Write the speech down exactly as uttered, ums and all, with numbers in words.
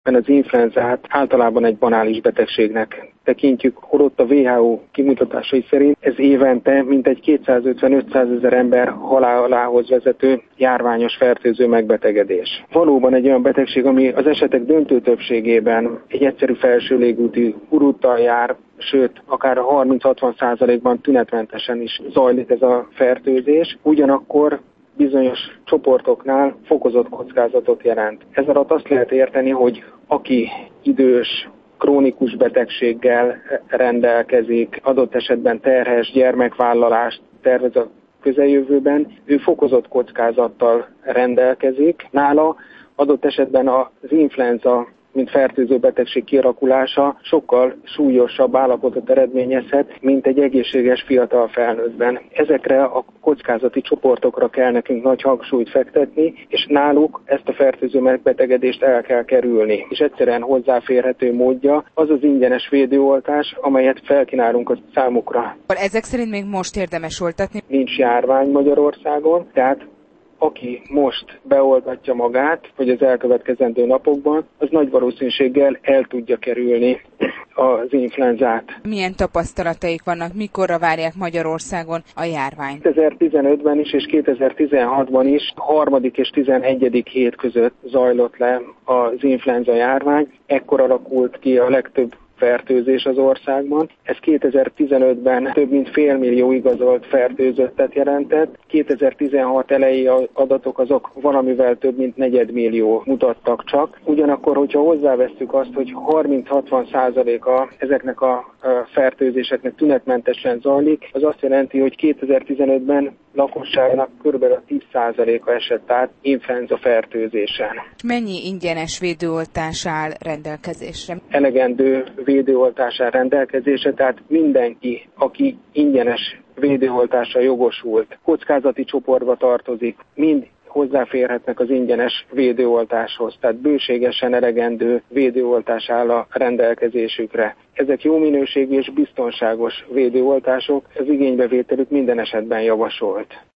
Az influenzát általában egy banális betegségnek tekintjük, holott a dupla vé há ó kimutatásai szerint ez évente mintegy kétszázötven-ötszázezer ember halálához vezető járványos fertőző megbetegedés. Valóban egy olyan betegség, ami az esetek döntő többségében egy egyszerű felső légúti uruttal jár, sőt, akár a harminc-hatvan százalékban tünetmentesen is zajlik ez a fertőzés, ugyanakkor bizonyos csoportoknál fokozott kockázatot jelent. Ez alatt azt lehet érteni, hogy aki idős, krónikus betegséggel rendelkezik, adott esetben terhes, gyermekvállalást tervez a közeljövőben, ő fokozott kockázattal rendelkezik. Nála adott esetben az influenza, mint fertőző betegség kialakulása sokkal súlyosabb állapotot eredményezhet, mint egy egészséges fiatal felnőttben. Ezekre a kockázati csoportokra kell nekünk nagy hangsúlyt fektetni, és náluk ezt a fertőző megbetegedést el kell kerülni. És egyszerűen hozzáférhető módja az az ingyenes védőoltás, amelyet felkínálunk a számukra. Ezek szerint még most érdemes oltatni? Nincs járvány Magyarországon, tehát aki most beoltatja magát, vagy az elkövetkezendő napokban, az nagy valószínűséggel el tudja kerülni az influenzát. Milyen tapasztalataik vannak, mikorra várják Magyarországon a járványt? kétezer-tizenötben is és kétezer-tizenhatban is harmadik és tizenegyedik hét között zajlott le az influenza járvány. Ekkor alakult ki a legtöbb fertőzés az országban. Ez kétezer-tizenötben több mint félmillió igazolt fertőzöttet jelentett. kétezer-tizenhat elejé adatok azok valamivel több mint negyedmillió mutattak csak. Ugyanakkor, hogyha hozzávesszük azt, hogy harminc-hatvan százaléka ezeknek a fertőzéseknek tünetmentesen zajlik, az azt jelenti, hogy kétezer-tizenötben lakosságnak kb. tíz százaléka esett át influenza fertőzésen. Mennyi ingyenes védőoltás áll rendelkezésre? Elegendő védőoltás áll rendelkezésre, tehát mindenki, aki ingyenes védőoltásra jogosult, kockázati csoportba tartozik, mind hozzáférhetnek az ingyenes védőoltáshoz, tehát bőségesen elegendő védőoltás áll a rendelkezésükre. Ezek jó minőségű és biztonságos védőoltások, az igénybevételük minden esetben javasolt.